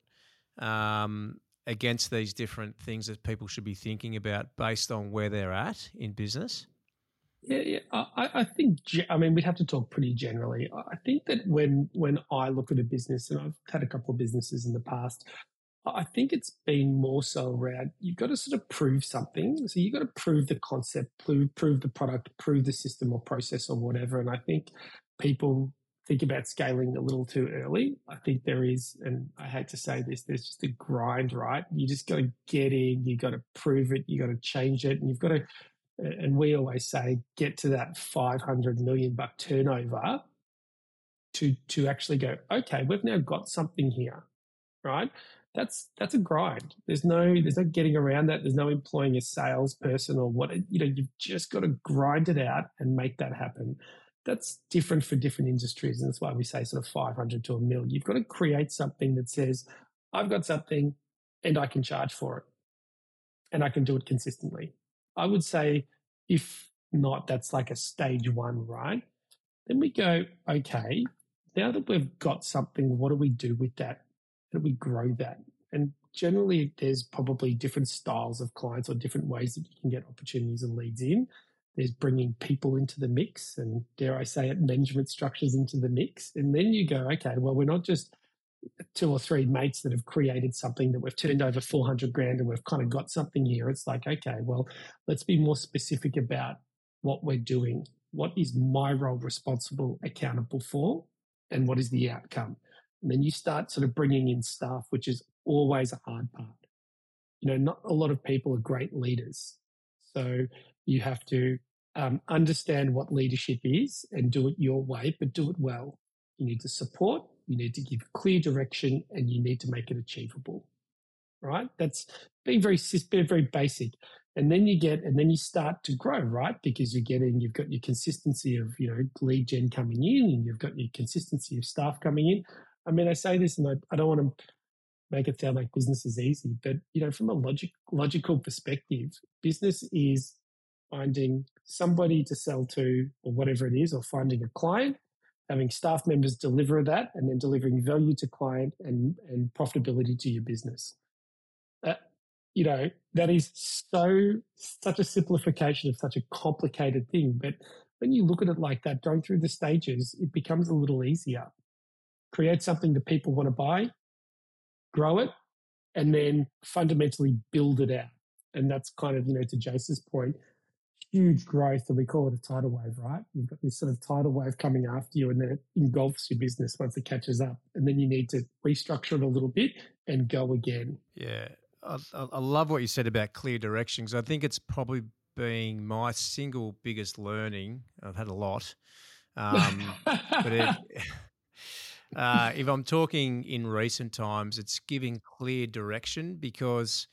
um, against these different things that people should be thinking about based on where they're at in business? Yeah, yeah. I, I think. I mean, we'd have to talk pretty generally. I think that when when I look at a business, and I've had a couple of businesses in the past, I think it's been more so around you've got to sort of prove something. So you've got to prove the concept, prove, prove the product, prove the system or process or whatever. And I think people think about scaling a little too early. I think there is, and I hate to say this, there's just a grind, right? You just got to get in, you got to prove it, you got to change it, and you've got to, and we always say, get to that five hundred million buck turnover to, to actually go, okay, we've now got something here, right? That's that's a grind. There's no there's no getting around that. There's no employing a salesperson or what. You know, you've just got to grind it out and make that happen. That's different for different industries, and that's why we say sort of five hundred to a mil. You've got to create something that says, I've got something, and I can charge for it, and I can do it consistently. I would say, if not, that's like a stage one, right? Then we go, okay, now that we've got something, what do we do with that? How do we grow that? And generally, there's probably different styles of clients or different ways that you can get opportunities and leads in. There's bringing people into the mix and, dare I say it, management structures into the mix. And then you go, okay, well, we're not just two or three mates that have created something that we've turned over four hundred grand and we've kind of got something here. It's like, okay, well, let's be more specific about what we're doing. What is my role responsible, accountable for, and what is the outcome? And then you start sort of bringing in staff, which is always a hard part. You know, not a lot of people are great leaders. So you have to um, understand what leadership is and do it your way, but do it well. You need to support, you need to give clear direction, and you need to make it achievable, right? That's being very, very basic. And then you get, and then you start to grow, right? Because you're getting, you've got your consistency of, you know, lead gen coming in, and you've got your consistency of staff coming in. I mean, I say this, and I, I don't want to make it sound like business is easy, but, you know, from a logic, logical perspective, business is finding somebody to sell to or whatever it is, or finding a client, having staff members deliver that, and then delivering value to client and, and profitability to your business. Uh, you know, that is so, such a simplification of such a complicated thing. But when you look at it like that, going through the stages, it becomes a little easier. Create something that people want to buy, grow it, and then fundamentally build it out. And that's kind of, you know, to Jace's point, huge growth, and we call it a tidal wave, right? You've got this sort of tidal wave coming after you, and then it engulfs your business once it catches up. And then you need to restructure it a little bit and go again. Yeah. I, I love what you said about clear directions. I think it's probably been my single biggest learning. I've had a lot. Um, but it, uh, if I'm talking in recent times, it's giving clear direction, because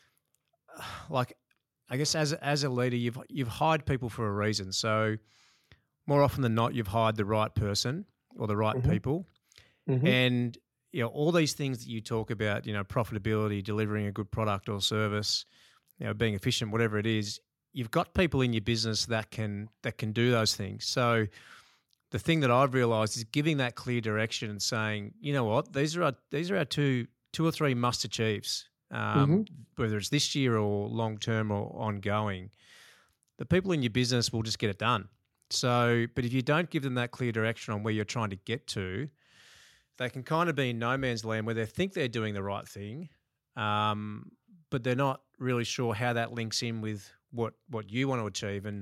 like, I guess as as a leader, you've you've hired people for a reason. So more often than not, you've hired the right person or the right Mm-hmm. people. Mm-hmm. And you know, all these things that you talk about, you know, profitability, delivering a good product or service, you know, being efficient, whatever it is, you've got people in your business that can that can do those things. So the thing that I've realised is giving that clear direction and saying, you know what, these are our, these are our two two or three must achieves. Um, Mm-hmm. Whether it's this year or long term or ongoing, the people in your business will just get it done. So, but if you don't give them that clear direction on where you're trying to get to, they can kind of be in no man's land where they think they're doing the right thing, um, but they're not really sure how that links in with what what you want to achieve. And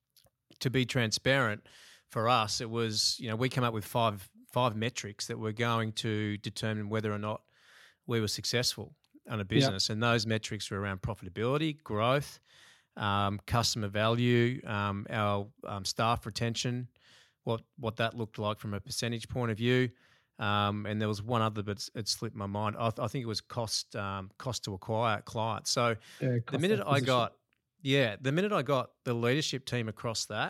to be transparent, for us, it was, you know, we came up with five five metrics that were going to determine whether or not we were successful on a business. Yep. And those metrics were around profitability, growth, um, customer value, um, our um, staff retention, what what that looked like from a percentage point of view. Um, and there was one other, but it slipped my mind. I, I think it was cost um, cost to acquire clients. So Yeah, the minute I got, yeah, the minute I got the leadership team across that,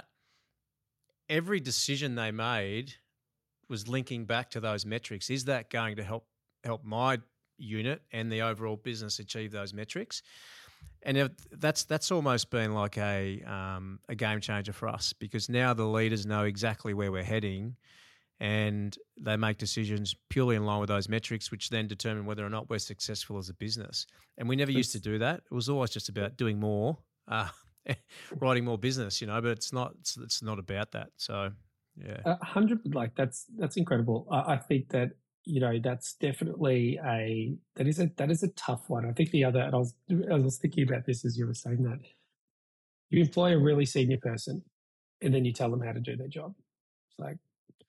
every decision they made was linking back to those metrics. Is that going to help help my unit and the overall business achieve those metrics? And that's that's almost been like a um, a game changer for us, because now the leaders know exactly where we're heading, and they make decisions purely in line with those metrics, which then determine whether or not we're successful as a business. And we never used to do that. It was always just about doing more, uh, writing more business, you know. But it's not it's, it's not about that. So yeah, a hundred like that's that's incredible. I, I think that, you know, that's definitely a that is a that is a tough one. I think the other, and I was I was thinking about this as you were saying that, you employ a really senior person, and then you tell them how to do their job. It's like,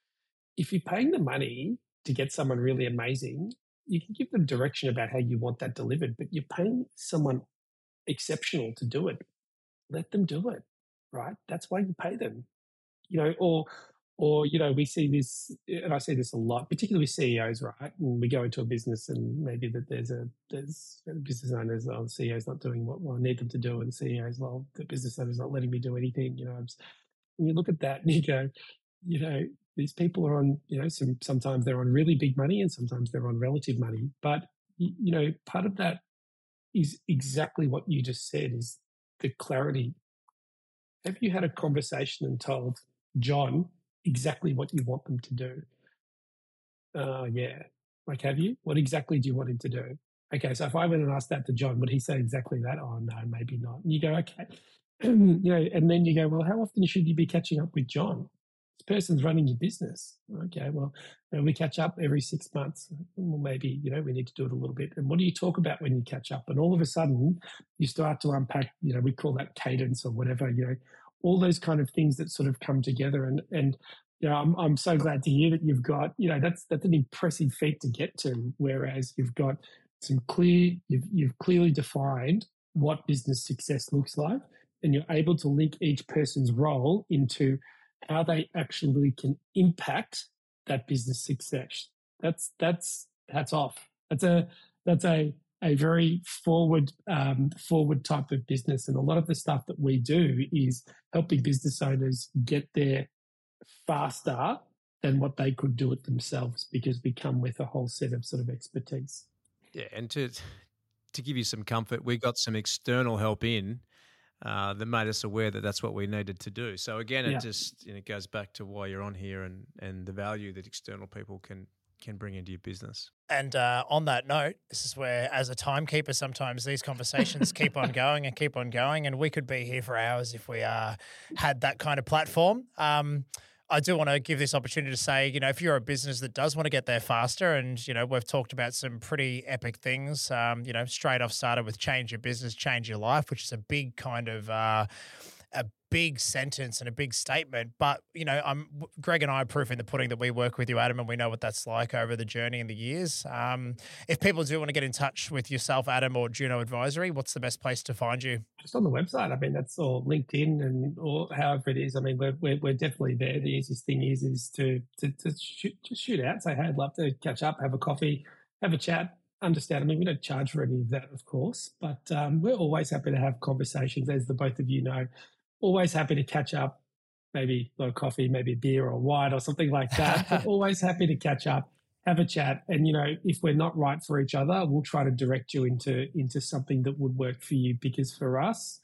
if you're paying the money to get someone really amazing, you can give them direction about how you want that delivered, but you're paying someone exceptional to do it. Let them do it, right? That's why you pay them, you know, or, or, you know, we see this, and I see this a lot, particularly with C E Os, right? And we go into a business and maybe that there's a, there's business owners, oh, the C E O's not doing what well, I need them to do. And the C E O's, well, the business owner's not letting me do anything, you know. I'm just, and you look at that and you go, you know, these people are on, you know, some, sometimes they're on really big money and sometimes they're on relative money. But, you, you know, part of that is exactly what you just said, is the clarity. Have you had a conversation and told John exactly what you want them to do? Uh, yeah. Like, have you? What exactly do you want him to do? Okay, so if I went and asked that to John, would he say exactly that? Oh, no, maybe not. And you go, okay. you know, and then you go, well, how often should you be catching up with John? This person's running your business. Okay, well, you know, we catch up every six months. Well, maybe, you know, we need to do it a little bit. And what do you talk about when you catch up? And all of a sudden, you start to unpack, you know, we call that cadence or whatever, you know, all those kind of things that sort of come together. And, and you know, I'm, I'm so glad to hear that you've got, you know, that's that's an impressive feat to get to, whereas you've got some clear, you've, you've clearly defined what business success looks like, and you're able to link each person's role into how they actually can impact that business success. That's that's hats off. That's a that's a a very forward, um, forward type of business. And a lot of the stuff that we do is helping business owners get there faster than what they could do it themselves, because we come with a whole set of sort of expertise. Yeah, and to to give you some comfort, we got some external help in uh, that made us aware that that's what we needed to do. So again, it Yeah. just you know, goes back to why you're on here and and the value that external people can can bring into your business. And uh, on that note, this is where, as a timekeeper, sometimes these conversations keep on going and keep on going, and we could be here for hours if we uh, had that kind of platform. Um, I do want to give this opportunity to say, you know, if you're a business that does want to get there faster, and, you know, we've talked about some pretty epic things, um, you know, straight off started with change your business, change your life, which is a big kind of uh, a big sentence and a big statement. But, you know, I'm Greg and I are proof in the pudding that we work with you, Adam, and we know what that's like over the journey and the years. Um, if people do want to get in touch with yourself, Adam, or Juno Advisory, what's the best place to find you? Just on the website. I mean, that's all LinkedIn and or however it is. I mean, we're, we're, we're definitely there. The easiest thing is is to to, to shoot, just shoot out, say, hey, I'd love to catch up, have a coffee, have a chat. Understand. I mean, we don't charge for any of that, of course, but um, we're always happy to have conversations, as the both of you know. Always happy to catch up, maybe a coffee, maybe a beer or wine or something like that. But always happy to catch up, have a chat. And, you know, if we're not right for each other, we'll try to direct you into, into something that would work for you, because for us,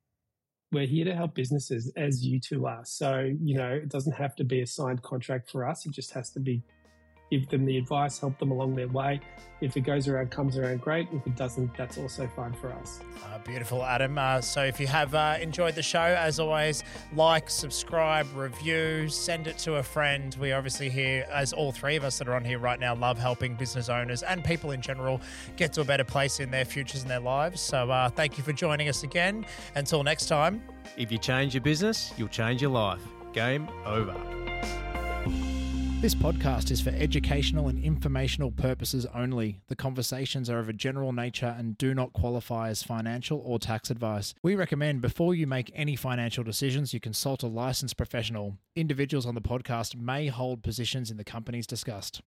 we're here to help businesses as you two are. So, you know, it doesn't have to be a signed contract for us. It just has to be give them the advice, help them along their way. If it goes around, comes around, great. If it doesn't, that's also fine for us. Uh, beautiful, Adam. Uh, so if you have uh, enjoyed the show, as always, like, subscribe, review, send it to a friend. We obviously here, as all three of us that are on here right now, love helping business owners and people in general get to a better place in their futures and their lives. So uh, thank you for joining us again. Until next time. If you change your business, you'll change your life. Game over. This podcast is for educational and informational purposes only. The conversations are of a general nature and do not qualify as financial or tax advice. We recommend before you make any financial decisions, you consult a licensed professional. Individuals on the podcast may hold positions in the companies discussed.